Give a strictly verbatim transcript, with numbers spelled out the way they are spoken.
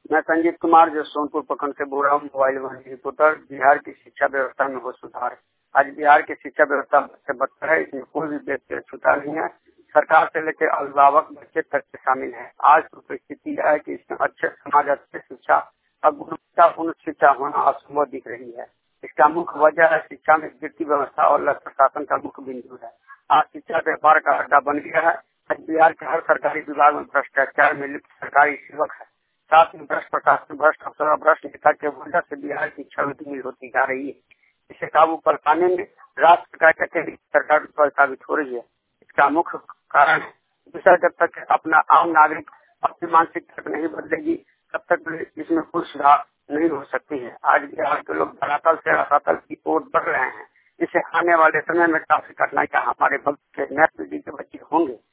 मैं संजीत कुमार जो सोनपुर प्रखंड से बोल रहा हूँ, मोबाइल वन रिपोर्टर। बिहार की शिक्षा व्यवस्था में हो सुधार। आज बिहार की शिक्षा व्यवस्था से बदतर है, इसमें कोई भी व्यक्ति छूटा नहीं है। सरकार से लेकर अभिभावक बच्चे तक के शामिल है। आज तो परिस्थिति यह है कि इसमें अच्छे समाज, अच्छे शिक्षा और गुणवत्तापूर्ण शिक्षा होना असंभव दिख रही है। इसका मुख्य वजह है शिक्षा में गिरती व्यवस्था और प्रशासन का मुख्य बिंदु है। आज शिक्षा व्यापार का अड्डा बन गया है। आज बिहार के हर सरकारी विभाग में भ्रष्टाचार में लिप्त सरकारी सेवक है। साथ में भ्रष्ट प्रशासन, भ्रष्ट अफसर, भ्रष्ट नेता के वजह से बिहार की छवि धूमिल होती जा रही है। इसे काबू पर पाने में राज्य सरकार के अतिरिक्त सरकार विफल साबित हो रही है। इसका मुख्य कारण है दूसरा, जब तक अपना आम नागरिक अपनी मानसिकता नहीं बदलेगी तब तक इसमें कोई सुधार नहीं हो सकती है। आज बिहार के लोग धरातल से रसातल की ओर बढ़ रहे हैं। इसे आने वाले समय में काफी कठिनाई का हमारे भविष्य के नए पीढ़ी के बच्चे होंगे।